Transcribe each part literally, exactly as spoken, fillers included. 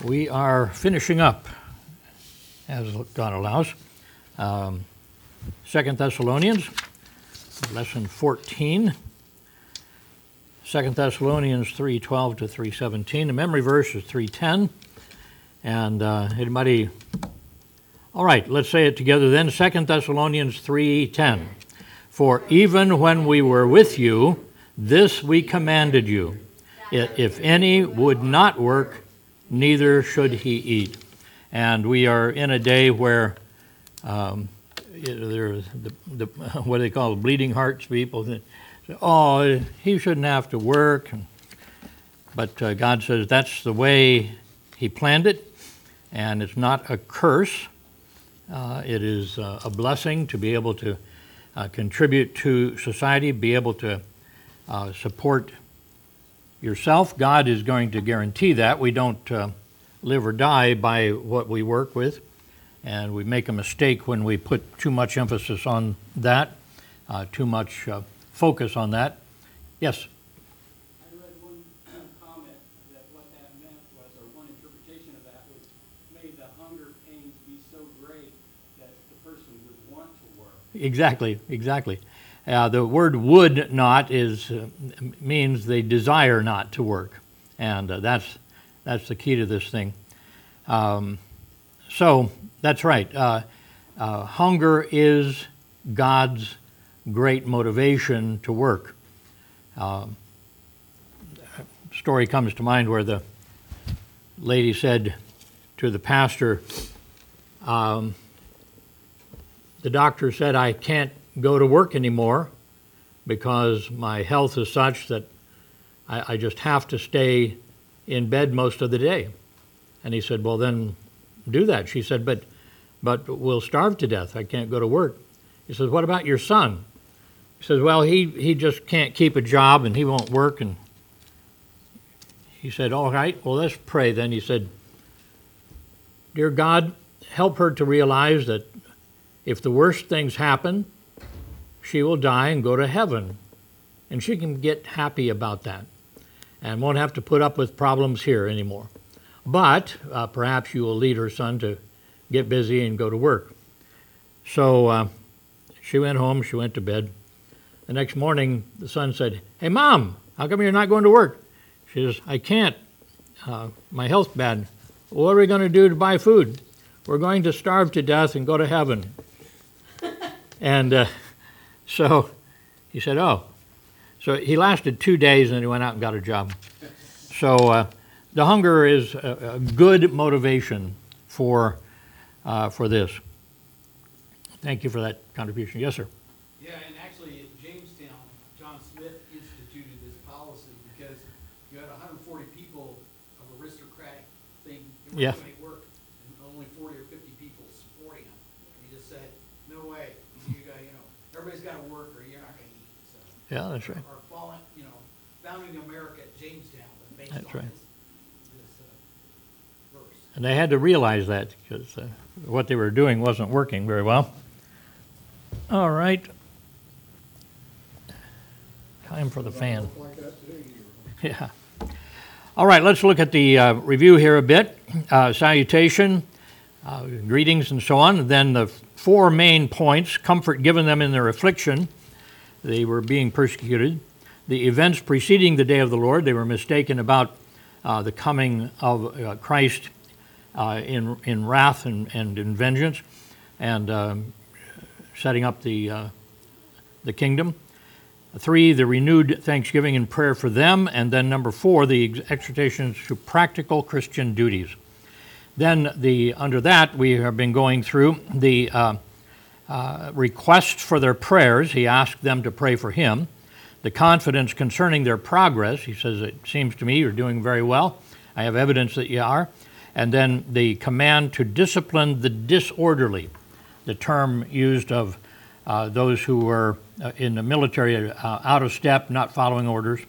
we are finishing up, as God allows, um, Second Thessalonians, lesson fourteen. Second Thessalonians three twelve to three seventeen. The memory verse is three ten. And uh, anybody... All right, let's say it together then. Second Thessalonians three ten. For even when we were with you, this we commanded you. If any would not work, neither should he eat. And we are in a day where um, there's the, the, what they call bleeding hearts people that say, oh, he shouldn't have to work. But uh, God says that's the way he planned it, and it's not a curse. Uh, it is uh, a blessing to be able to uh, contribute to society, be able to uh, support yourself. God is going to guarantee that. We don't uh, live or die by what we work with, and we make a mistake when we put too much emphasis on that, uh, too much uh, focus on that. Yes? I read one comment that what that meant was, or one interpretation of that was, may the hunger pains be so great that the person would want to work. Exactly, exactly. Uh, the word would not is uh, means they desire not to work, and uh, that's that's the key to this thing. Um, so that's right. Uh, uh, hunger is God's great motivation to work. Uh, a story comes to mind where the lady said to the pastor, um, the doctor said, I can't go to work anymore because my health is such that I, I just have to stay in bed most of the day. And he said, well, then do that. She said, but but we'll starve to death. I can't go to work. He says, what about your son? He says, well, he, he just can't keep a job and he won't work. And he said, all right, well, let's pray then. He said, dear God, help her to realize that if the worst things happen, she will die and go to heaven. And she can get happy about that and won't have to put up with problems here anymore. But uh, perhaps you will lead her son to get busy and go to work. So uh, she went home, she went to bed. The next morning, the son said, hey, Mom, how come you're not going to work? She says, I can't. Uh, my health's bad. Well, what are we going to do to buy food? We're going to starve to death and go to heaven. And uh, so he said, oh. So he lasted two days and then he went out and got a job. So uh, the hunger is a, a good motivation for uh, for this. Thank you for that contribution. Yes, sir. Yeah, and actually at Jamestown, John Smith instituted this policy because you had one hundred forty people of aristocratic thing that Yeah. were doing work, and only forty or fifty people supporting them. And he just said, no way, you got, you know, everybody's got to work or you're not going to eat. So Yeah, that's right. our fallen, you know, founding America at Jamestown was based That's on right. this, this uh, verse. And they had to realize that because uh, what they were doing wasn't working very well. All right. Time for the fan. Yeah. All right, let's look at the uh, review here a bit. Uh, salutation, uh, greetings, and so on. And then the four main points: comfort given them in their affliction. They were being persecuted. The events preceding the day of the Lord. They were mistaken about uh, the coming of uh, Christ uh, in in wrath and, and in vengeance, and um, setting up the uh, the kingdom. Three, the renewed thanksgiving and prayer for them. And then number four, the exhortations to practical Christian duties. Then the under that, we have been going through the uh, uh, requests for their prayers. He asked them to pray for him. The confidence concerning their progress. He says, it seems to me you're doing very well. I have evidence that you are. And then the command to discipline the disorderly, the term used of uh, those who were uh, in the military uh, out of step, not following orders.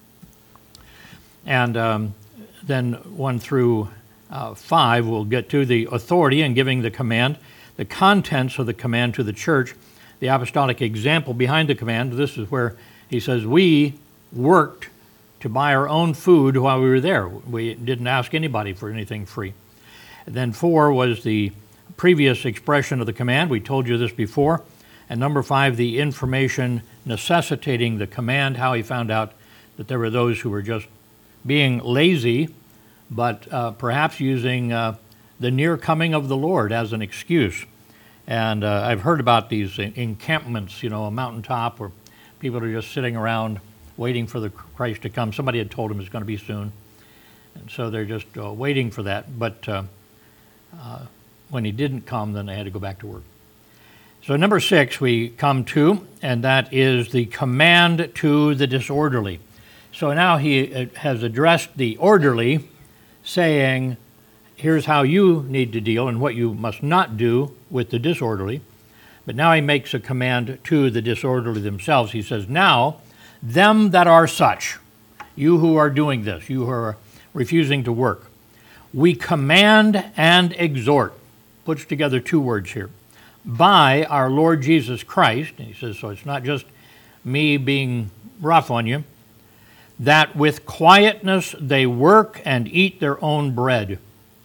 And um, then one through uh, five, we'll get to the authority and giving the command, the contents of the command to the church, the apostolic example behind the command. This is where he says, we worked to buy our own food while we were there. We didn't ask anybody for anything free. Then four was the previous expression of the command. We told you this before. And number five, the information necessitating the command, how he found out that there were those who were just being lazy, but uh, perhaps using uh, the near coming of the Lord as an excuse. And uh, I've heard about these encampments, you know, a mountaintop where people are just sitting around waiting for the Christ to come. Somebody had told them it's going to be soon. And so they're just uh, waiting for that. But uh, uh, when he didn't come, then they had to go back to work. So number six we come to, and that is the command to the disorderly. So now he has addressed the orderly, saying, here's how you need to deal and what you must not do with the disorderly. But now he makes a command to the disorderly themselves. He says, now, them that are such, you who are doing this, you who are refusing to work, we command and exhort. Puts together two words here. By our Lord Jesus Christ, and he says, so it's not just me being rough on you, that with quietness they work and eat their own bread.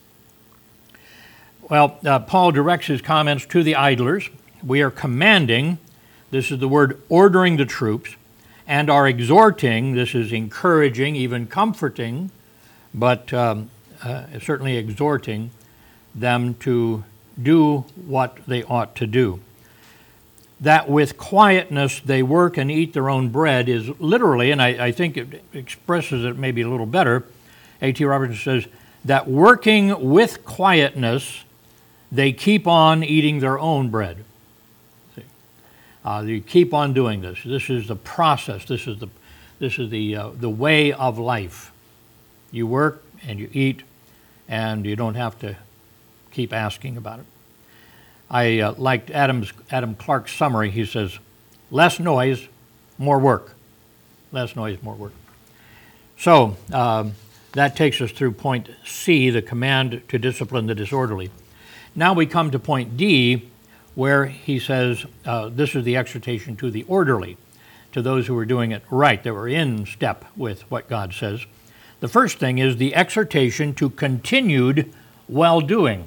Well, uh, Paul directs his comments to the idlers. We are commanding, this is the word ordering the troops, and are exhorting, this is encouraging, even comforting, but um, uh, certainly exhorting them to do what they ought to do. That with quietness they work and eat their own bread is literally, and I, I think it expresses it maybe a little better, A T Robertson says, that working with quietness they keep on eating their own bread. See? Uh, they keep on doing this. This is the process. This is the, this is the, uh, the way of life. You work and you eat, and you don't have to keep asking about it. I uh, liked Adam's, Adam Clark's summary. He says, less noise, more work. Less noise, more work. So um, that takes us through point C, the command to discipline the disorderly. Now we come to point D, where he says, uh, this is the exhortation to the orderly, to those who are doing it right, that were in step with what God says. The first thing is the exhortation to continued well-doing.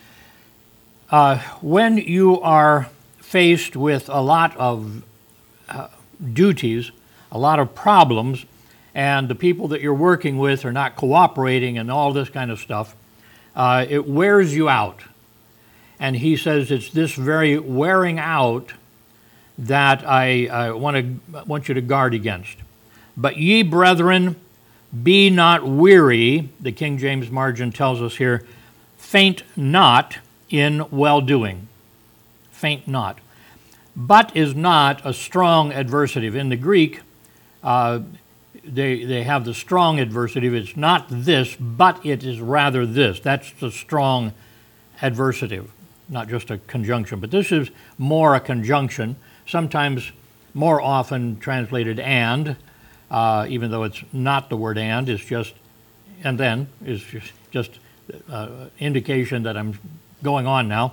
Uh, when you are faced with a lot of uh, duties, a lot of problems, and the people that you're working with are not cooperating and all this kind of stuff, uh, it wears you out. And he says it's this very wearing out that I, I want to want you to guard against. But ye, brethren, be not weary, the King James margin tells us here, faint not in well-doing. Faint not. But is not a strong adversative. In the Greek, uh, they, they have the strong adversative. It's not this, but it is rather this. That's the strong adversative, not just a conjunction. But this is more a conjunction, sometimes more often translated and, uh, even though it's not the word and, it's just, and then, is just, just uh, indication that I'm going on now.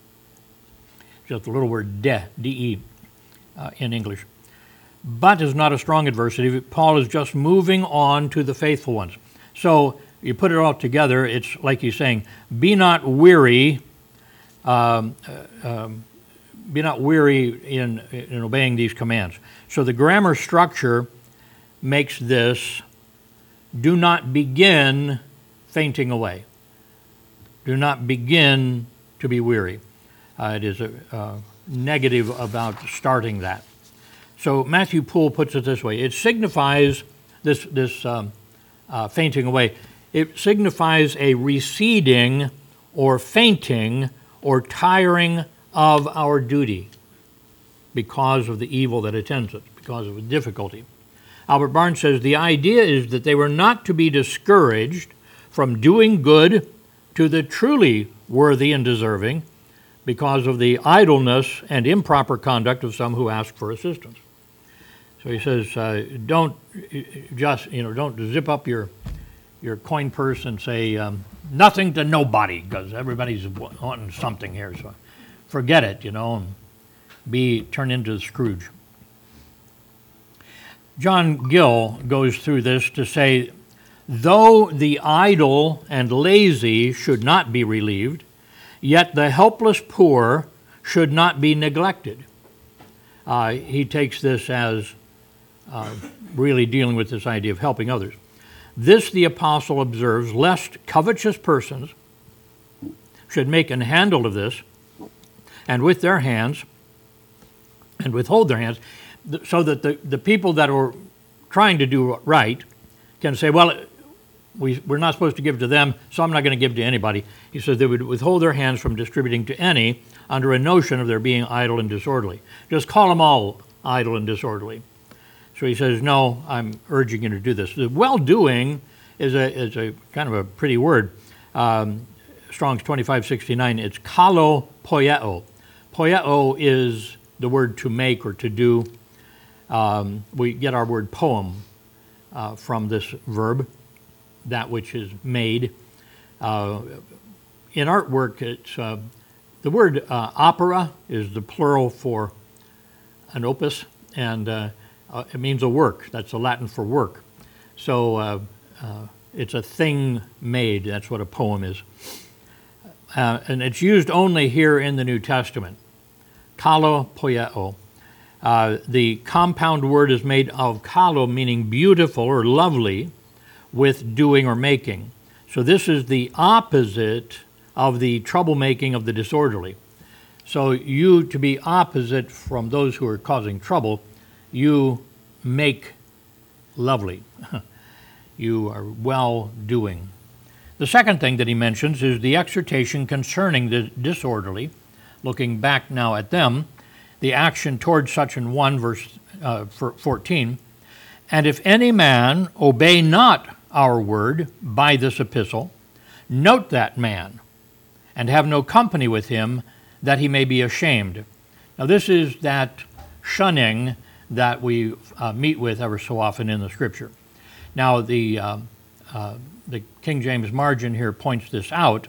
Just the little word de, de, uh, in English. But is not a strong adversative. Paul is just moving on to the faithful ones. So you put it all together, it's like he's saying, be not weary, um, uh, um, be not weary in, in obeying these commands. So the grammar structure makes this, do not begin fainting away. Do not begin to be weary. Uh, it is a, uh, negative about starting that. So Matthew Poole puts it this way. It signifies this, this um, uh, fainting away. It signifies a receding or fainting or tiring of our duty because of the evil that attends it, because of the difficulty. Albert Barnes says, the idea is that they were not to be discouraged from doing good to the truly worthy and deserving because of the idleness and improper conduct of some who ask for assistance. So he says, uh, don't just, you know, don't zip up your your coin purse and say um, nothing to nobody because everybody's wanting something here. So forget it, you know, and be turn into Scrooge. John Gill goes through this to say, though the idle and lazy should not be relieved, yet the helpless poor should not be neglected. Uh, he takes this as uh, really dealing with this idea of helping others. This the apostle observes, lest covetous persons should make an handle of this, and with their hands, and withhold their hands, so that the, the people that are trying to do right can say, well, we, we're not supposed to give to them, so I'm not going to give to anybody. He says they would withhold their hands from distributing to any under a notion of their being idle and disorderly. Just call them all idle and disorderly. So he says, no, I'm urging you to do this. The well-doing is a, is a kind of a pretty word. Um, Strong's twenty-five sixty-nine, it's kalo poieo. Poieo is the word to make or to do. Um, we get our word poem uh, from this verb, that which is made. Uh, in artwork, it's uh, the word uh, opera is the plural for an opus, and uh, uh, it means a work. That's the Latin for work. So uh, uh, it's a thing made. That's what a poem is. Uh, and it's used only here in the New Testament. Kalo poieo. Uh, the compound word is made of kalo, meaning beautiful or lovely, with doing or making. So this is the opposite of the troublemaking of the disorderly. So you, to be opposite from those who are causing trouble, you make lovely. You are well-doing. The second thing that he mentions is the exhortation concerning the disorderly, looking back now at them, the action toward such an one, verse uh, fourteen, and if any man obey not our word by this epistle, note that man, and have no company with him, that he may be ashamed. Now this is that shunning that we uh, meet with ever so often in the Scripture. Now the uh, uh, the King James margin here points this out,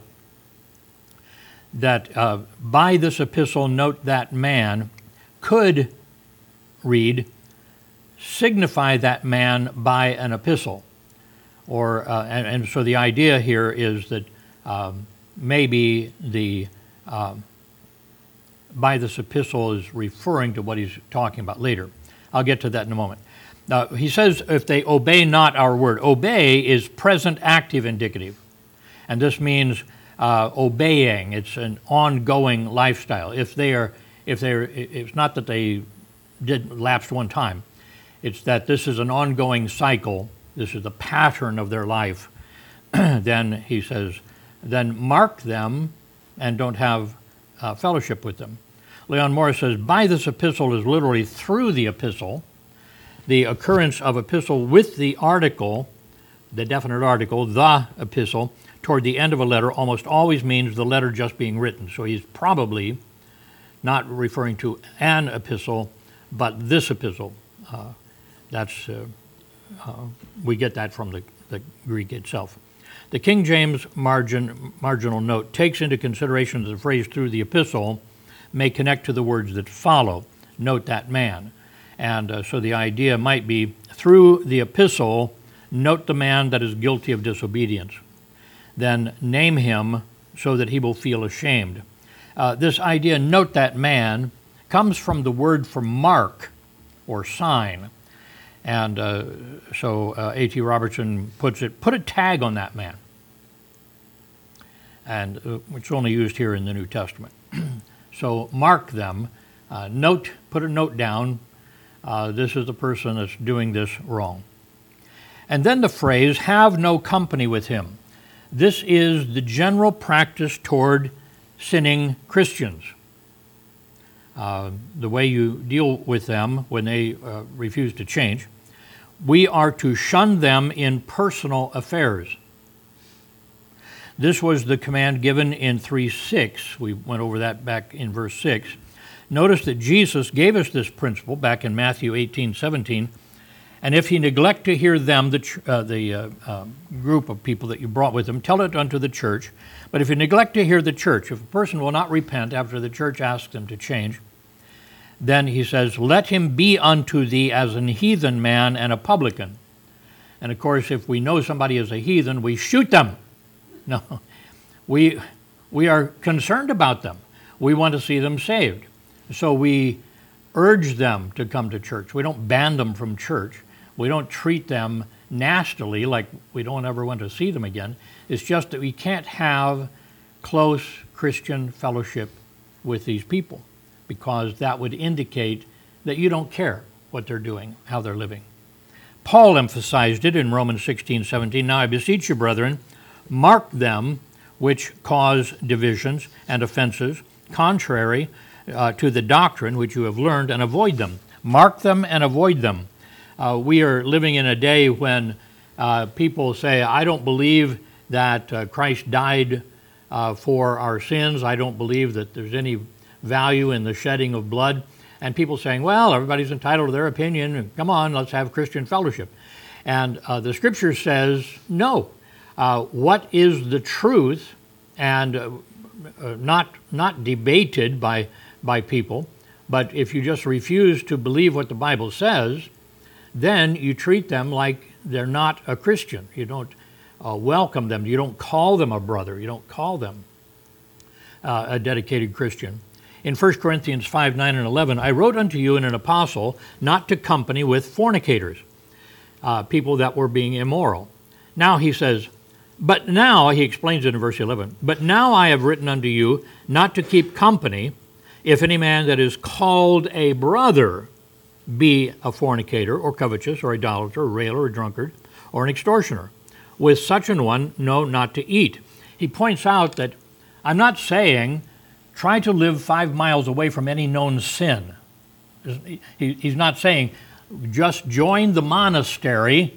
that uh, by this epistle note that man could read, signify that man by an epistle. Or uh, and, and so the idea here is that um, maybe the um, by this epistle is referring to what he's talking about later. I'll get to that in a moment. Now, he says, if they obey not our word. Obey is present active indicative. And this means uh, obeying. It's an ongoing lifestyle. If they are, if they're, it's not that they did lapsed one time. It's that this is an ongoing cycle. This is the pattern of their life. Then he says, then mark them and don't have uh, fellowship with them. Leon Morris says, by this epistle is literally through the epistle. The occurrence of epistle with the article, the definite article, the epistle, toward the end of a letter almost always means the letter just being written. So he's probably not referring to an epistle, but this epistle. Uh, that's uh, uh, we get that from the, the Greek itself. The King James margin, marginal note takes into consideration that the phrase through the epistle may connect to the words that follow. Note that man. And uh, so the idea might be, through the epistle, note the man that is guilty of disobedience. Then name him so that he will feel ashamed. Uh, this idea, note that man, comes from the word for mark or sign. And uh, so uh, A T Robertson puts it, put a tag on that man. And uh, it's only used here in the New Testament. So mark them, uh, note, put a note down. Uh, this is the person that's doing this wrong. And then the phrase, have no company with him. This is the general practice toward sinning Christians. Uh, the way you deal with them when they uh, refuse to change. We are to shun them in personal affairs. This was the command given in three six. We went over that back in verse six. Notice that Jesus gave us this principle back in Matthew eighteen seventeen. And if he neglect to hear them, the, uh, the uh, uh, group of people that you brought with him, tell it unto the church. But if you neglect to hear the church, if a person will not repent after the church asks them to change, then he says, let him be unto thee as an heathen man and a publican. And of course, if we know somebody is a heathen, we shoot them. No, we, we are concerned about them. We want to see them saved. So we urge them to come to church. We don't ban them from church. We don't treat them nastily like we don't ever want to see them again. It's just that we can't have close Christian fellowship with these people because that would indicate that you don't care what they're doing, how they're living. Paul emphasized it in Romans sixteen seventeen. Now I beseech you, brethren, mark them which cause divisions and offenses, contrary uh, to the doctrine which you have learned, and avoid them. Mark them and avoid them. Uh, we are living in a day when uh, people say, I don't believe that uh, Christ died uh, for our sins. I don't believe that there's any value in the shedding of blood. And people saying, well, everybody's entitled to their opinion. Come on, let's have Christian fellowship. And uh, the Scripture says, no. Uh, what is the truth, and uh, uh, not not debated by by people, but if you just refuse to believe what the Bible says, then you treat them like they're not a Christian. You don't uh, welcome them. You don't call them a brother. You don't call them uh, a dedicated Christian. In First Corinthians five, nine, and eleven, I wrote unto you in an apostle not to company with fornicators, uh, people that were being immoral. Now he says, but now, he explains it in verse eleven, but now I have written unto you not to keep company, if any man that is called a brother be a fornicator, or covetous, or idolater, or railer, or drunkard, or an extortioner. With such an one, no, not to eat. He points out that I'm not saying try to live five miles away from any known sin. He, he's not saying just join the monastery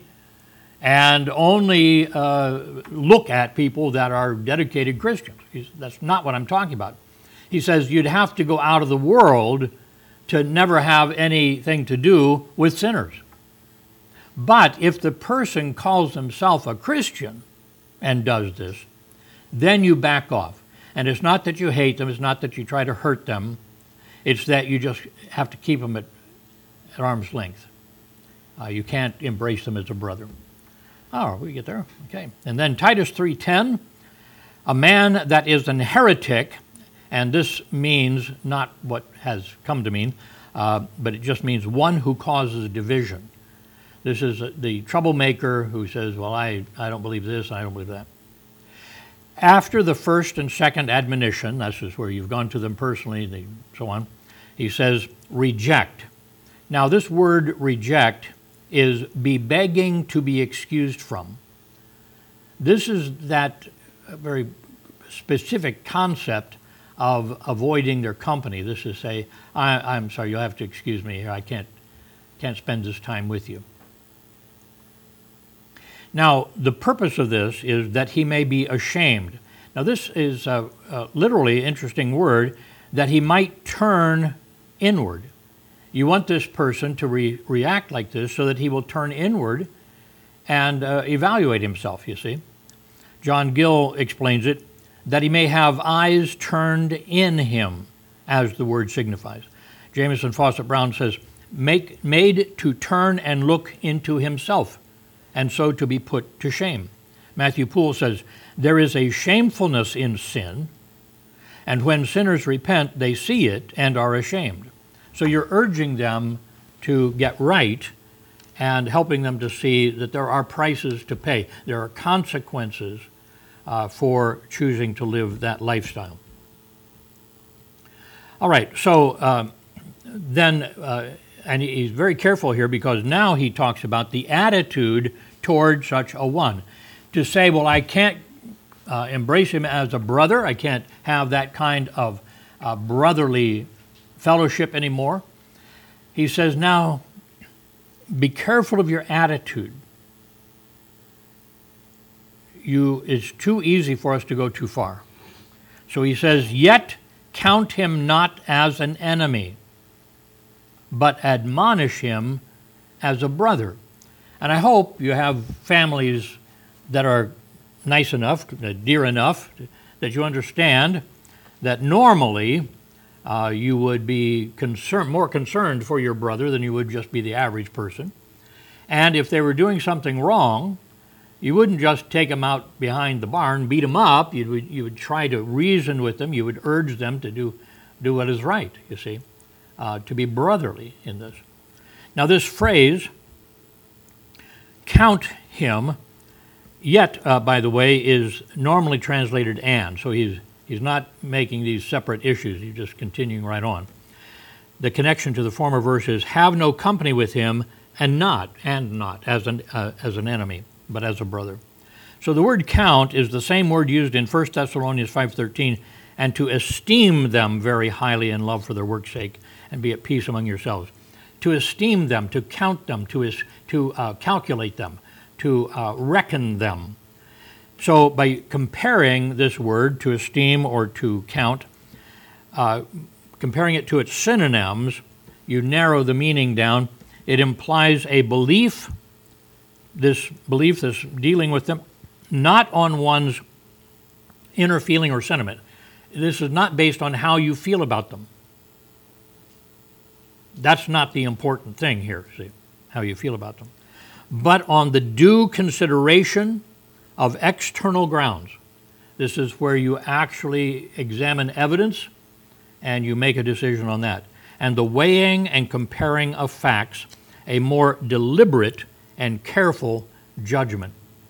and only uh, look at people that are dedicated Christians. He's, that's not what I'm talking about. He says you'd have to go out of the world to never have anything to do with sinners. But if the person calls himself a Christian and does this, then you back off. And it's not that you hate them, it's not that you try to hurt them, it's that you just have to keep them at, at arm's length. Uh, you can't embrace them as a brother. Oh, we get there? Okay. And then Titus three ten, a man that is an heretic, and this means not what has come to mean, uh, but it just means one who causes division. This is the troublemaker who says, well, I, I don't believe this, I don't believe that. After the first and second admonition, this is where you've gone to them personally, and so on, he says, reject. Now, this word reject is be begging to be excused from. This is that very specific concept of avoiding their company. This is say, I, I'm sorry, you'll have to excuse me here. I can't, can't spend this time with you. Now, the purpose of this is that he may be ashamed. Now, this is a, a literally interesting word, that he might turn inward. You want this person to re- react like this so that he will turn inward and uh, evaluate himself, you see. John Gill explains it, that he may have eyes turned in him, as the word signifies. Jameson Fawcett Brown says, Make, made to turn and look into himself, and so to be put to shame. Matthew Poole says, there is a shamefulness in sin, and when sinners repent, they see it and are ashamed. So you're urging them to get right and helping them to see that there are prices to pay. There are consequences uh, for choosing to live that lifestyle. All right, so um, then, uh, and he's very careful here because now he talks about the attitude toward such a one. To say, well, I can't uh, embrace him as a brother, I can't have that kind of uh, brotherly fellowship anymore. He says, now, be careful of your attitude. You, it's too easy for us to go too far. So he says, yet count him not as an enemy, but admonish him as a brother. And I hope you have families that are nice enough, dear enough, that you understand that normally Uh, you would be concerned, more concerned for your brother than you would just be the average person. And if they were doing something wrong, you wouldn't just take them out behind the barn, beat them up. You would, you would try to reason with them. You would urge them to do, do what is right, you see, uh, to be brotherly in this. Now this phrase, count him, yet, uh, by the way, is normally translated and. So he's, he's not making these separate issues. He's just continuing right on. The connection to the former verse is, have no company with him, and not, and not, as an, uh, as an enemy, but as a brother. So the word count is the same word used in First Thessalonians five thirteen, and to esteem them very highly in love for their work's sake, and be at peace among yourselves. To esteem them, to count them, to, is, to uh, calculate them, to uh, reckon them. So by comparing this word, to esteem or to count, uh, comparing it to its synonyms, you narrow the meaning down. It implies a belief, this belief, this dealing with them, not on one's inner feeling or sentiment. This is not based on how you feel about them. That's not the important thing here, see, how you feel about them. But on the due consideration of external grounds. This is where you actually examine evidence and you make a decision on that. And the weighing and comparing of facts, a more deliberate and careful judgment.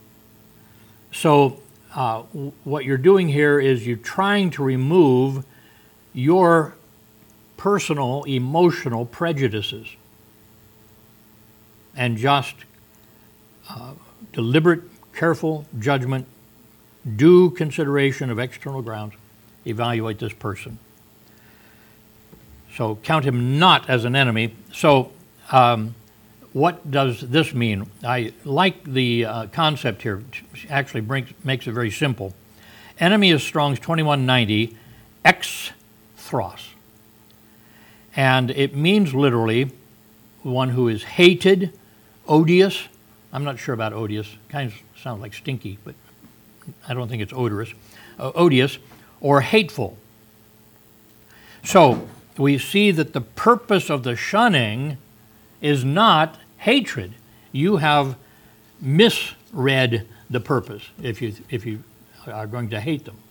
So uh, what you're doing here is you're trying to remove your personal, emotional prejudices and just uh, deliberate, careful judgment, due consideration of external grounds, evaluate this person. So count him not as an enemy. So um, what does this mean? I like the uh, concept here. It actually brings, makes it very simple. Enemy is Strong's twenty-one ninety, exthros. And it means literally one who is hated, odious. I'm not sure about odious. Kind of sounds like stinky, but I don't think it's odorous. Uh, odious or hateful. So we see that the purpose of the shunning is not hatred. You have misread the purpose if you, if you are going to hate them.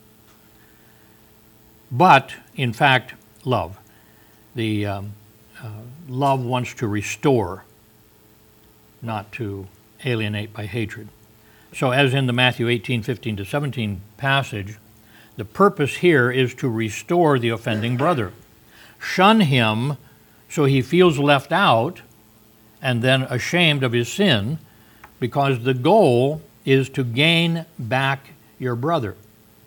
But, in fact, love. The um, uh, love wants to restore, not to alienate by hatred. So as in the Matthew eighteen, fifteen to seventeen passage, the purpose here is to restore the offending brother. Shun him so he feels left out and then ashamed of his sin, because the goal is to gain back your brother.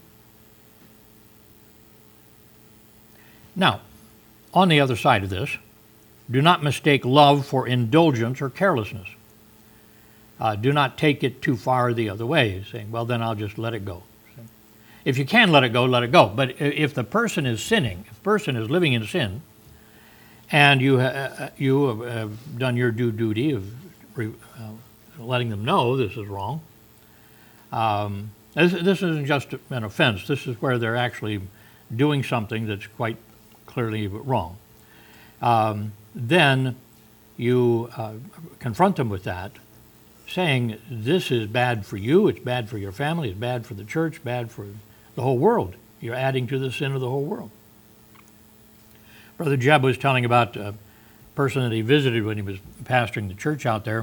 Now, on the other side of this, do not mistake love for indulgence or carelessness. Uh, do not take it too far the other way, saying, well, then I'll just let it go. If you can let it go, let it go. But if the person is sinning, if the person is living in sin, and you, uh, you have done your due duty of uh, letting them know this is wrong, um, this, this isn't just an offense. This is where they're actually doing something that's quite clearly wrong. Um, then you uh, confront them with that, saying this is bad for you, it's bad for your family, it's bad for the church, bad for the whole world. You're adding to the sin of the whole world. Brother Jeb was telling about a person that he visited when he was pastoring the church out there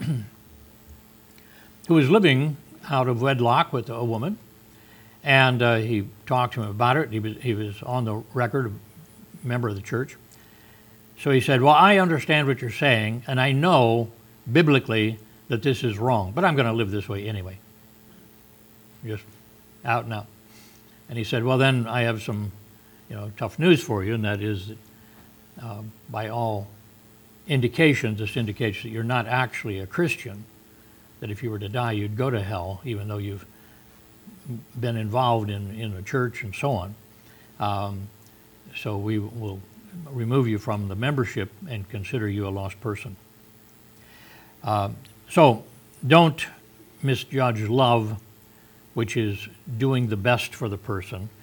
who was living out of wedlock with a woman, and uh, he talked to him about it. He was, he was on the record, a member of the church. So he said, well, I understand what you're saying, and I know biblically that this is wrong, but I'm going to live this way anyway. Just out and out. And he said, well, then I have some, you know, tough news for you, and that is that uh, by all indications, this indicates that you're not actually a Christian, that if you were to die, you'd go to hell, even though you've been involved in, in the church and so on. Um, so we will remove you from the membership and consider you a lost person. Uh, so don't misjudge love, which is doing the best for the person,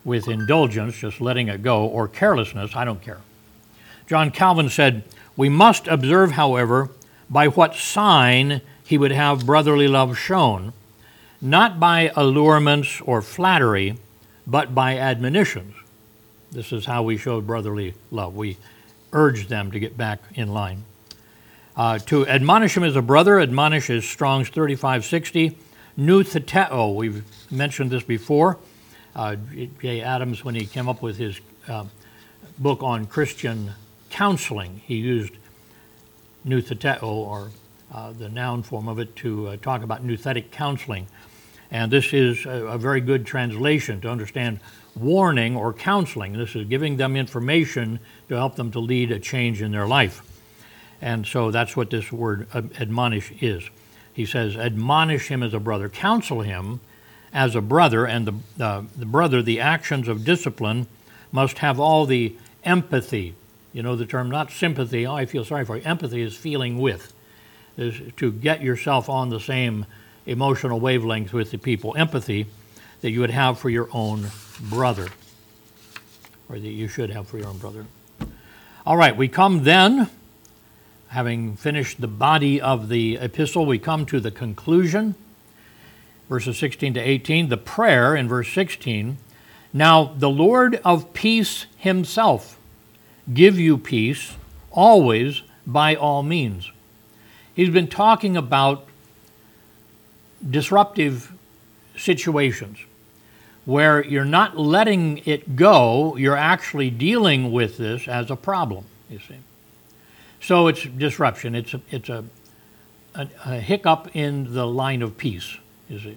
with indulgence, just letting it go, or carelessness, I don't care. John Calvin said, "We must observe, however, by what sign he would have brotherly love shown, not by allurements or flattery, but by admonitions." This is how we showed brotherly love. We urged them to get back in line. Uh, to admonish him as a brother, admonish is Strong's thirty-five sixty. Noutheteo, we've mentioned this before. Uh, Jay Adams, when he came up with his uh, book on Christian counseling, he used noutheteo, or uh, the noun form of it, to uh, talk about nouthetic counseling. And this is a, a very good translation to understand warning or counseling. This is giving them information to help them to lead a change in their life. And so that's what this word admonish is. He says, admonish him as a brother, counsel him as a brother, and the, uh, the brother, the actions of discipline must have all the empathy. You know the term, not sympathy, oh, I feel sorry for you. Empathy is feeling with, is to get yourself on the same emotional wavelength with the people. Empathy that you would have for your own brother, or that you should have for your own brother. All right, we come then, having finished the body of the epistle, we come to the conclusion, verses sixteen to eighteen, the prayer in verse sixteen. Now the Lord of peace himself give you peace always by all means. He's been talking about disruptive situations where you're not letting it go, you're actually dealing with this as a problem, you see. So it's disruption. It's a, it's a, a, a hiccup in the line of peace, you see.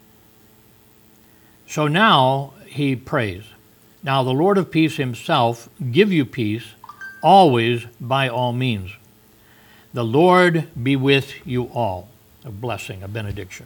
So now he prays. Now the Lord of peace himself give you peace always by all means. The Lord be with you all. A blessing, a benediction.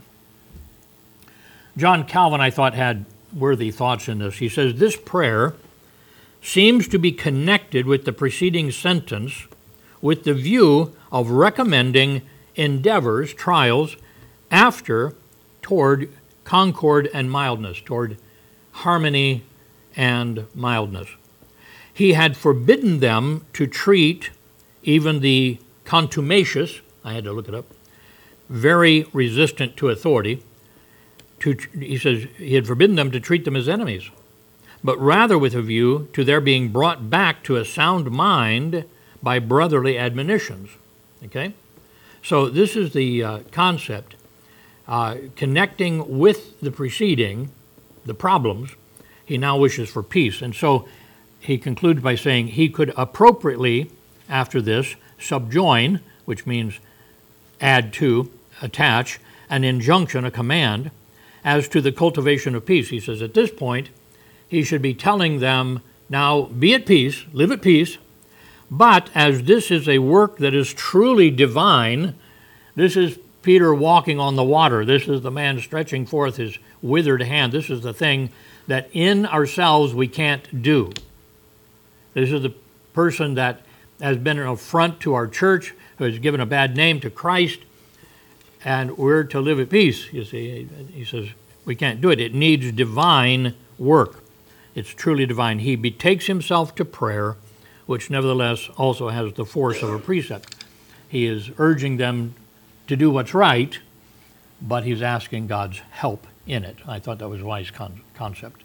John Calvin, I thought, had worthy thoughts in this. He says, this prayer seems to be connected with the preceding sentence with the view of recommending endeavors, trials, after toward concord and mildness, toward harmony and mildness. He had forbidden them to treat even the contumacious, I had to look it up, very resistant to authority. To, he says he had forbidden them to treat them as enemies, but rather with a view to their being brought back to a sound mind by brotherly admonitions. Okay? So this is the uh, concept, uh, connecting with the preceding, the problems. He now wishes for peace. And so he concludes by saying he could appropriately, after this, subjoin, which means add to, attach, an injunction, a command, as to the cultivation of peace. He says at this point, he should be telling them, now be at peace, live at peace, but as this is a work that is truly divine, this is Peter walking on the water. This is the man stretching forth his withered hand. This is the thing that in ourselves we can't do. This is the person that has been an affront to our church, who has given a bad name to Christ, and we're to live at peace, you see. He says we can't do it. It needs divine work. It's truly divine. He betakes himself to prayer, which nevertheless also has the force of a precept. He is urging them to do what's right, but he's asking God's help in it. I thought that was a wise con- concept.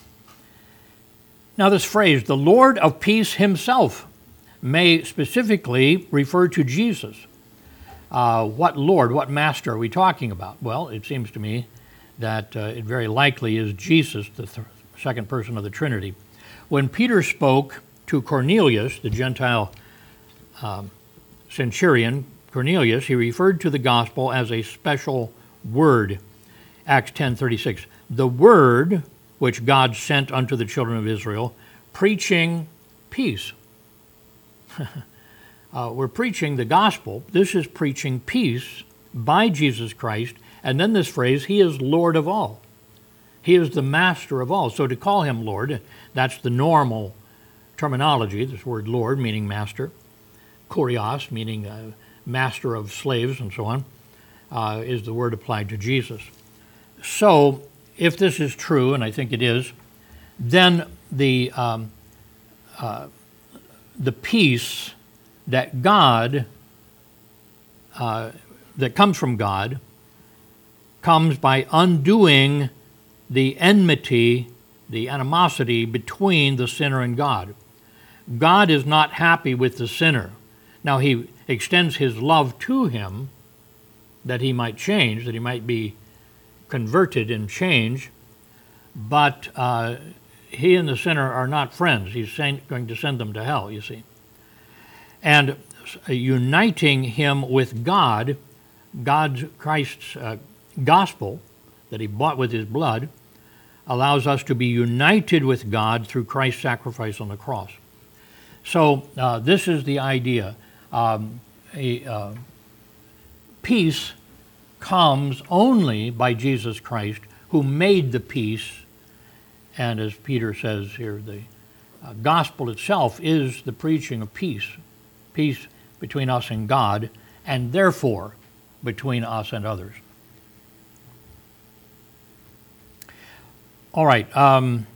Now this phrase, the Lord of peace himself, may specifically refer to Jesus. Uh, what Lord, what Master are we talking about? Well, it seems to me that uh, it very likely is Jesus, the th- second person of the Trinity. When Peter spoke to Cornelius, the Gentile um, centurion, Cornelius, he referred to the gospel as a special word. Acts ten thirty-six, the word which God sent unto the children of Israel, preaching peace. uh, we're preaching the gospel. This is preaching peace by Jesus Christ. And then this phrase, he is Lord of all. He is the master of all. So to call him Lord, that's the normal terminology, this word Lord meaning master, kurios meaning uh, master of slaves and so on, uh, is the word applied to Jesus. So if this is true, and I think it is, then the um, uh, the peace that God uh, that comes from God comes by undoing the enmity, the animosity between the sinner and God. God is not happy with the sinner. Now, he extends his love to him that he might change, that he might be converted and change, but uh, he and the sinner are not friends. He's send, going to send them to hell, you see. And uniting him with God, God's Christ's uh, gospel that he bought with his blood, allows us to be united with God through Christ's sacrifice on the cross. So uh, this is the idea. Um, a, uh, peace comes only by Jesus Christ, who made the peace. And as Peter says here, the uh, gospel itself is the preaching of peace, peace between us and God, and therefore between us and others. All right. Um,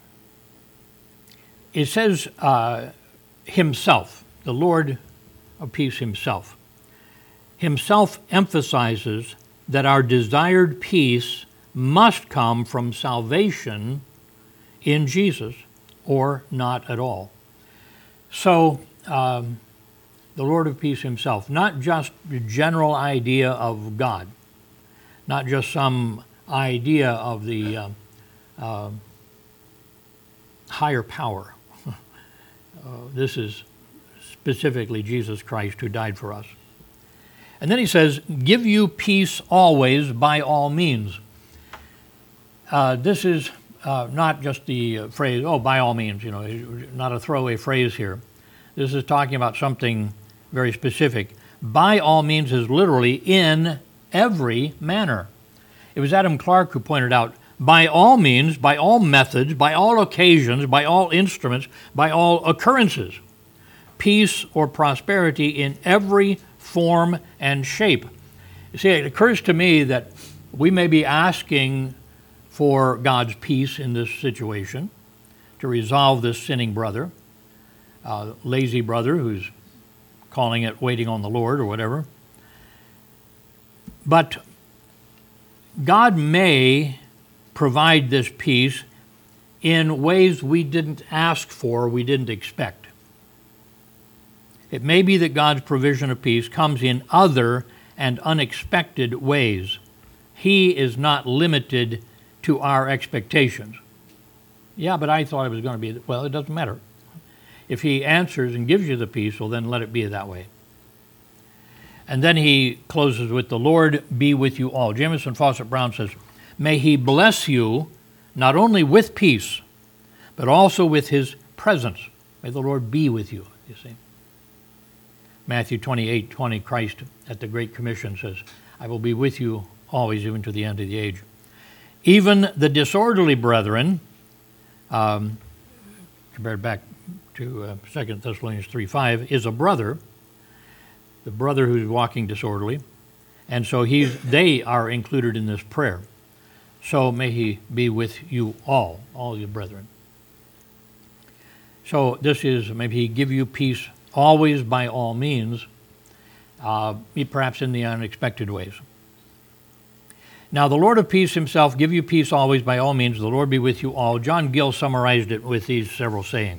it says uh, himself, the Lord of peace himself. Himself emphasizes that our desired peace must come from salvation in Jesus or not at all. So um, the Lord of peace himself, not just the general idea of God, not just some idea of the uh, uh, higher power. uh, this is specifically Jesus Christ who died for us. And then he says, give you peace always by all means. Uh, this is uh, not just the uh, phrase, oh, by all means, you know, not a throwaway phrase here. This is talking about something very specific. By all means is literally in every manner. It was Adam Clarke who pointed out, by all means, by all methods, by all occasions, by all instruments, by all occurrences, peace or prosperity in every form and shape. You see, it occurs to me that we may be asking for God's peace in this situation to resolve this sinning brother, uh, lazy brother who's calling it waiting on the Lord or whatever. But God may provide this peace in ways we didn't ask for, we didn't expect. It may be that God's provision of peace comes in other and unexpected ways. He is not limited to our expectations. Yeah, but I thought it was going to be, well, it doesn't matter. If he answers and gives you the peace, well, then let it be that way. And then he closes with, the Lord be with you all. Jamison Fawcett Brown says, may he bless you not only with peace, but also with his presence. May the Lord be with you, you see. Matthew twenty-eight twenty, Christ at the Great Commission says, I will be with you always, even to the end of the age. Even the disorderly brethren, um, compared back to uh, Second Thessalonians three five, is a brother, the brother who's walking disorderly, and so he's, they are included in this prayer. So may he be with you all, all your brethren. So this is, maybe he give you peace always by all means, uh, perhaps in the unexpected ways. Now, the Lord of peace himself give you peace always by all means. The Lord be with you all. John Gill summarized it with these several sayings.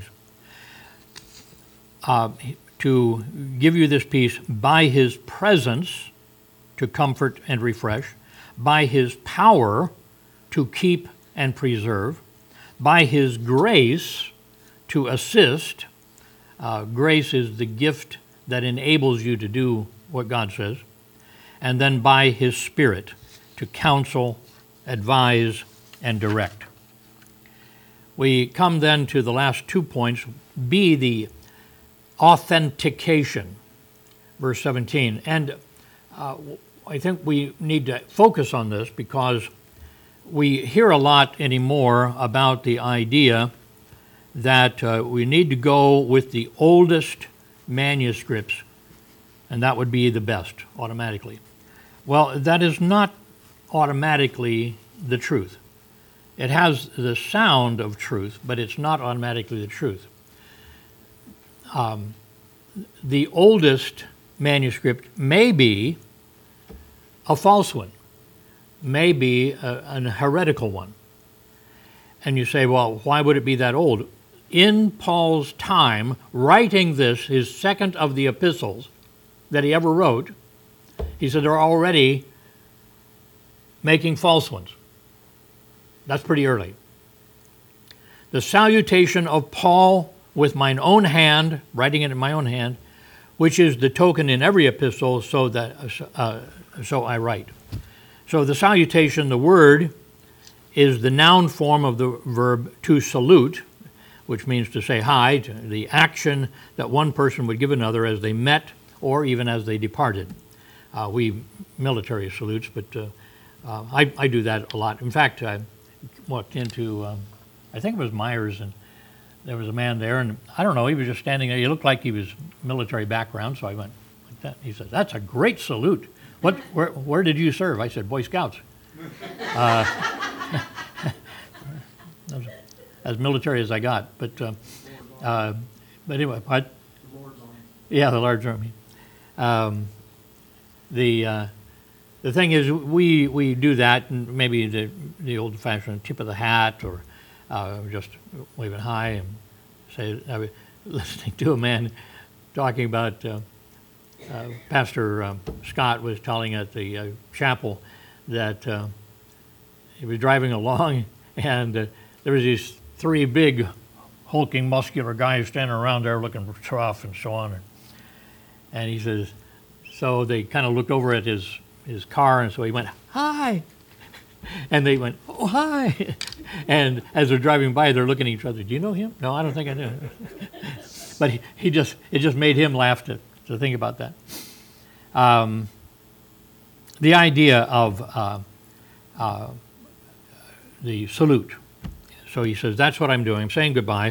Uh, to give you this peace by his presence to comfort and refresh, by his power to keep and preserve, by his grace to assist. Uh, grace is the gift that enables you to do what God says. And then by his Spirit to counsel, advise, and direct. We come then to the last two points. Be the authentication, verse seventeen. And uh, I think we need to focus on this because we hear a lot anymore about the idea that uh, we need to go with the oldest manuscripts, and that would be the best automatically. Well, that is not automatically the truth. It has the sound of truth, but it's not automatically the truth. Um, the oldest manuscript may be a false one, may be a, an heretical one. And you say, well, why would it be that old? In Paul's time, writing this, his second of the epistles that he ever wrote, he said they're already making false ones. That's pretty early. The salutation of Paul with mine own hand, writing it in my own hand, which is the token in every epistle, so that uh, so I write. So the salutation, the word, is the noun form of the verb to salute, which means to say hi, to the action that one person would give another as they met or even as they departed. Uh, we military salutes, but uh, uh, I, I do that a lot. In fact, I walked into, um, I think it was Myers, and there was a man there, and I don't know, he was just standing there. He looked like he was military background, so I went like that. He said, "That's a great salute. What? Where, where did you serve?" I said, "Boy Scouts." Uh, as military as I got, but uh, uh, but anyway, what? The Lord's Army. Yeah, the Lord's Army. Um, the uh, the thing is, we we do that, and maybe the the old-fashioned tip of the hat, or uh, just waving hi and say. I was listening to a man talking about uh, uh, Pastor uh, Scott was telling at the uh, chapel that uh, he was driving along, and uh, there was these three big, hulking, muscular guys standing around there looking rough and so on. And, and he says, so they kind of looked over at his, his car, and so he went, "Hi." And they went, "Oh, hi." And as they're driving by, they're looking at each other. "Do you know him?" "No, I don't think I do." But he, he just, it just made him laugh to, to think about that. Um, the idea of uh, uh, the salute. So he says, that's what I'm doing. I'm saying goodbye.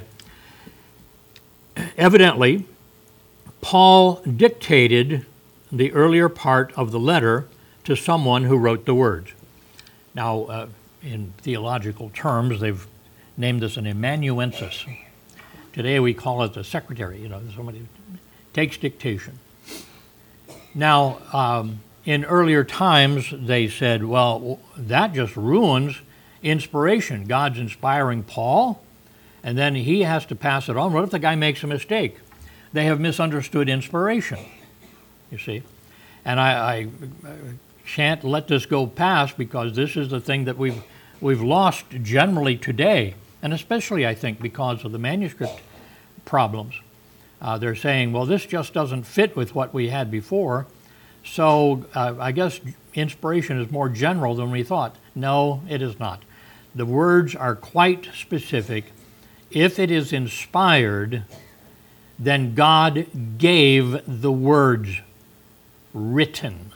Evidently, Paul dictated the earlier part of the letter to someone who wrote the words. Now, uh, in theological terms, they've named this an amanuensis. Today we call it the secretary, you know, somebody who takes dictation. Now, um, in earlier times, they said, well, that just ruins inspiration. God's inspiring Paul, and then he has to pass it on. What if the guy makes a mistake? They have misunderstood inspiration, you see. And I, I can't let this go past, because this is the thing that we've we've lost generally today, and especially, I think, because of the manuscript problems. Uh, they're saying, well, this just doesn't fit with what we had before, so uh, I guess inspiration is more general than we thought. No, it is not. The words are quite specific. If it is inspired, then God gave the words written.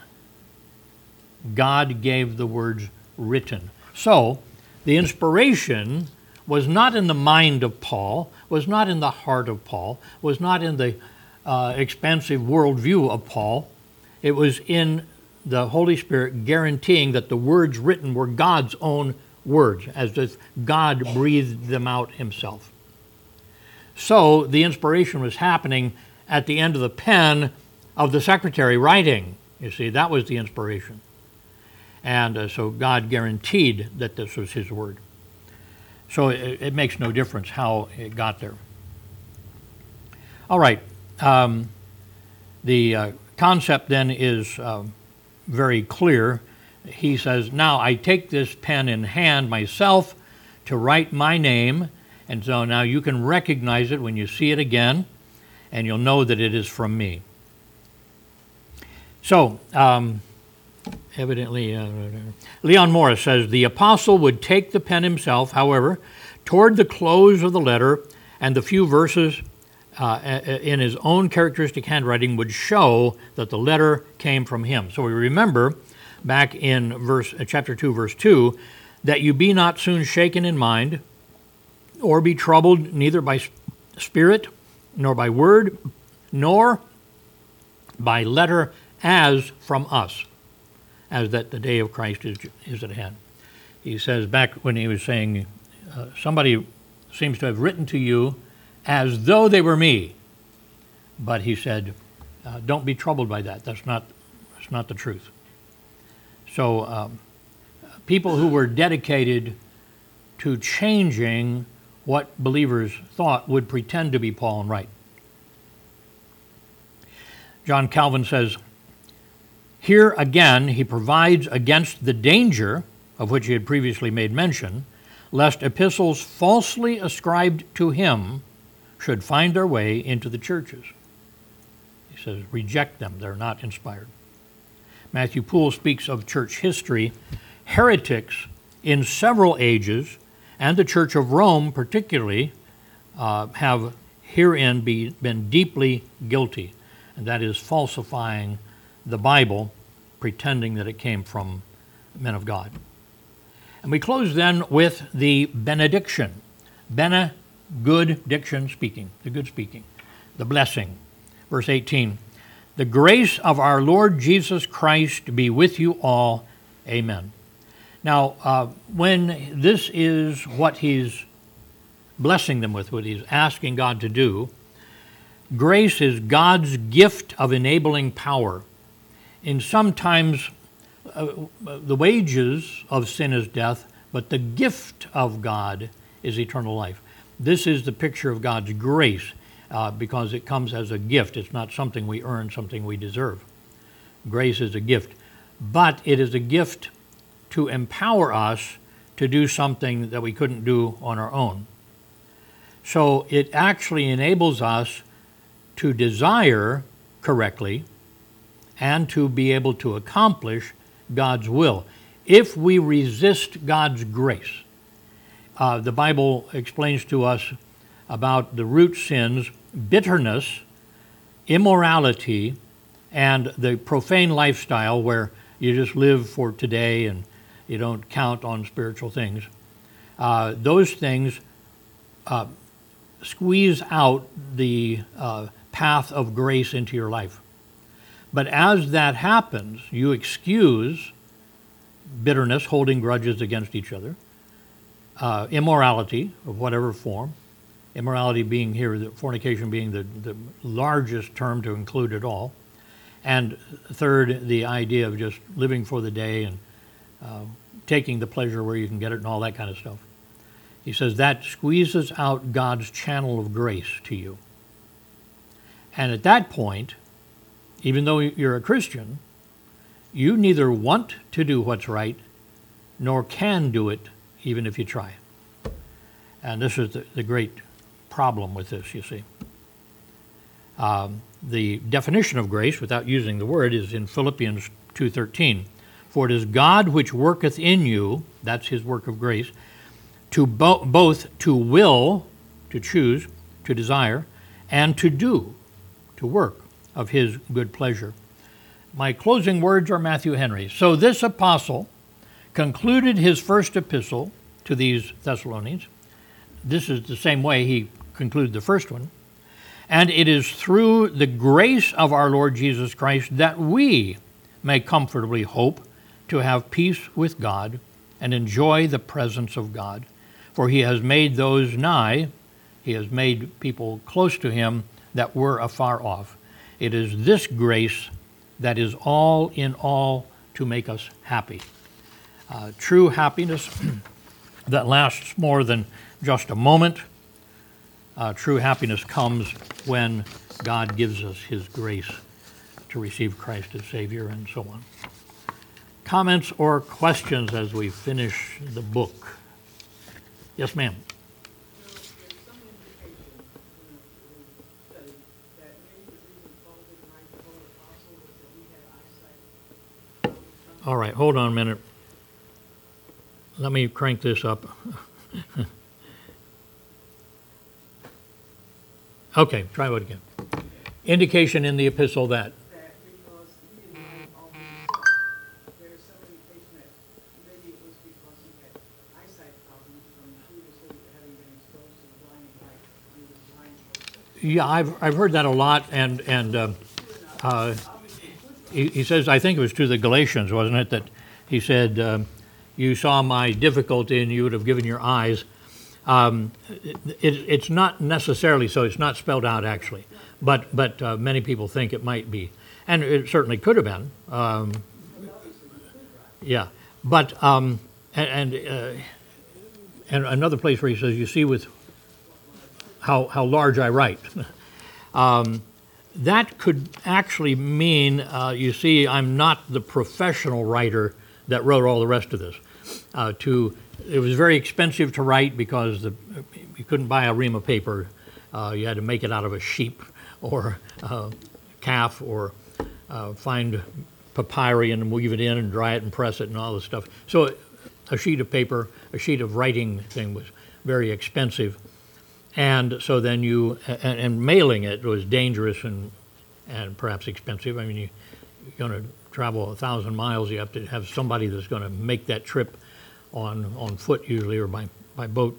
God gave the words written. So, the inspiration was not in the mind of Paul, was not in the heart of Paul, was not in the uh, expansive worldview of Paul. It was in the Holy Spirit guaranteeing that the words written were God's own words, as if God breathed them out himself. So the inspiration was happening at the end of the pen of the secretary writing. You see, that was the inspiration. And uh, so God guaranteed that this was his word. So it, it makes no difference how it got there. All right. Um, the uh, concept then is uh, very clear. He says, now I take this pen in hand myself to write my name, and so now you can recognize it when you see it again, and you'll know that it is from me. So, um, evidently, uh, Leon Morris says, the apostle would take the pen himself, however, toward the close of the letter, and the few verses uh, in his own characteristic handwriting would show that the letter came from him. So we remember back in verse uh, chapter two, verse two, that you be not soon shaken in mind, or be troubled neither by spirit, nor by word, nor by letter as from us, as that the day of Christ is, is at hand. He says back when he was saying, uh, somebody seems to have written to you as though they were me. But he said, uh, don't be troubled by that. That's not, that's not the truth. So um, people who were dedicated to changing what believers thought would pretend to be Paul and write. John Calvin says, here again he provides against the danger of which he had previously made mention, lest epistles falsely ascribed to him should find their way into the churches. He says, reject them, they're not inspired. Matthew Poole speaks of church history. Heretics in several ages, and the Church of Rome particularly, uh, have herein be, been deeply guilty, and that is falsifying the Bible, pretending that it came from men of God. And we close then with the benediction. Bene, good diction, speaking, the good speaking, the blessing. Verse eighteen, the grace of our Lord Jesus Christ be with you all. Amen. Now, uh, when this is what he's blessing them with, what he's asking God to do, grace is God's gift of enabling power. And sometimes uh, the wages of sin is death, but the gift of God is eternal life. This is the picture of God's grace uh, because it comes as a gift. It's not something we earn, something we deserve. Grace is a gift, but it is a gift to empower us to do something that we couldn't do on our own. So it actually enables us to desire correctly and to be able to accomplish God's will. If we resist God's grace, uh, the Bible explains to us about the root sins, bitterness, immorality, and the profane lifestyle where you just live for today and you don't count on spiritual things. Uh, those things uh, squeeze out the uh, path of grace into your life. But as that happens, you excuse bitterness, holding grudges against each other, uh, immorality of whatever form, immorality being here, the fornication being the, the largest term to include it all, and third, the idea of just living for the day and uh, taking the pleasure where you can get it and all that kind of stuff. He says that squeezes out God's channel of grace to you. And at that point, even though you're a Christian, you neither want to do what's right nor can do it, even if you try. And this is the, the great problem with this, you see. Um, the definition of grace, without using the word, is in Philippians two thirteen. For it is God which worketh in you, that's his work of grace, to bo- both to will, to choose, to desire, and to do, to work of his good pleasure. My closing words are Matthew Henry. So this apostle concluded his first epistle to these Thessalonians. This is the same way he concluded the first one. And it is through the grace of our Lord Jesus Christ that we may comfortably hope to have peace with God and enjoy the presence of God. For he has made those nigh, he has made people close to him that were afar off. It is this grace that is all in all to make us happy. Uh, true happiness that lasts more than just a moment. Uh, true happiness comes when God gives us his grace to receive Christ as Savior and so on. Comments or questions as we finish the book? Yes, ma'am. All right, hold on a minute. Let me crank this up. Okay, try it again. Indication in the epistle that. That because he didn't have all his, there's some indication that maybe it was because he had eyesight problems from previously having been exposed to the blinding light. He was blind. Yeah, I've I've heard that a lot, and and uh, uh, he, he says, I think it was to the Galatians, wasn't it, that he said, um, you saw my difficulty and you would have given your eyes. Um, it, it, it's not necessarily so. It's not spelled out actually, but but uh, many people think it might be, and it certainly could have been. Um, yeah, but um, and and, uh, and another place where he says, "You see with how how large I write." um, that could actually mean, uh, you see, I'm not the professional writer that wrote all the rest of this. Uh, to it was very expensive to write because the, you couldn't buy a ream of paper. Uh, you had to make it out of a sheep or a calf or uh, find papyri and weave it in and dry it and press it and all this stuff. So a sheet of paper, a sheet of writing thing was very expensive. And so then you, and, and mailing it was dangerous and and perhaps expensive. I mean, you, you're going to travel a thousand miles. You have to have somebody that's going to make that trip on on foot usually or by, by boat.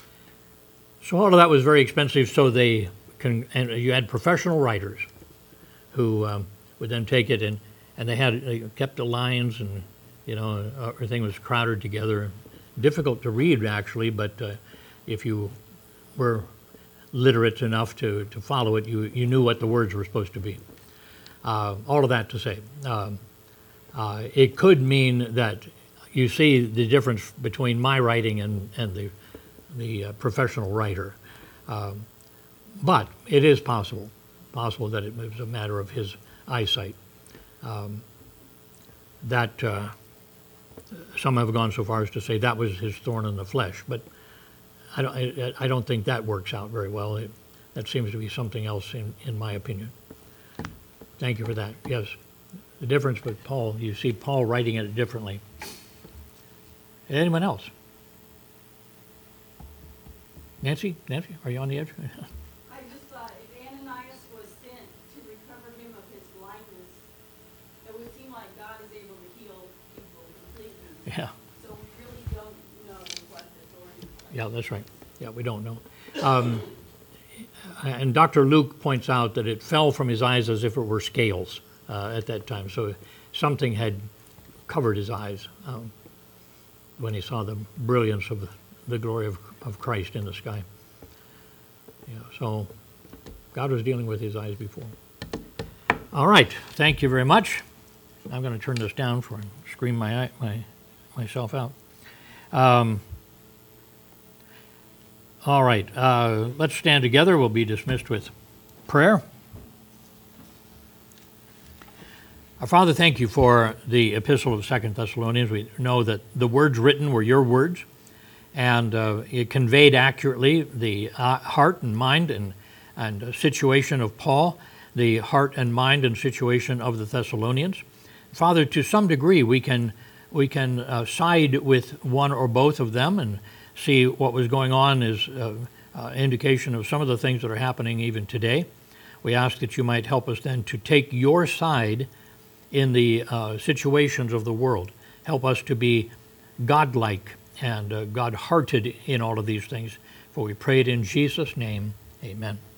So all of that was very expensive. So they can, and you had professional writers who um, would then take it and, and they had they kept the lines and, you know, everything was crowded together. Difficult to read actually, but uh, if you were literate enough to, to follow it, you, you knew what the words were supposed to be. Uh, all of that to say, um, uh, it could mean that you see the difference between my writing and, and the, the uh, professional writer. Um, but it is possible, possible that it was a matter of his eyesight. Um, that uh, some have gone so far as to say that was his thorn in the flesh, but I don't, I, I don't think that works out very well. It, that seems to be something else in, in my opinion. Thank you for that. Yes, the difference with Paul, you see Paul writing it differently. Anyone else? Nancy? Nancy, are you on the edge? I just thought if Ananias was sent to recover him of his blindness, it would seem like God is able to heal people completely. Yeah. So we really don't know what the thorn is. Yeah, that's right. Yeah, we don't know. Um, and Doctor Luke points out that it fell from his eyes as if it were scales uh, at that time. So something had covered his eyes um, when he saw the brilliance of the, the glory of, of Christ in the sky. Yeah, so God was dealing with his eyes before. All right, thank you very much. I'm going to turn this down for and scream my, eye- my myself out. Um, All right, uh, let's stand together. We'll be dismissed with prayer. Our Father, thank you for the epistle of Second Thessalonians. We know that the words written were your words, and uh, it conveyed accurately the uh, heart and mind and, and situation of Paul, the heart and mind and situation of the Thessalonians. Father, to some degree, we can, we can uh, side with one or both of them and see what was going on is uh, uh, indication of some of the things that are happening even today. We ask that you might help us then to take your side in the uh, situations of the world. Help us to be godlike and uh, God-hearted in all of these things. For we pray it in Jesus' name, amen.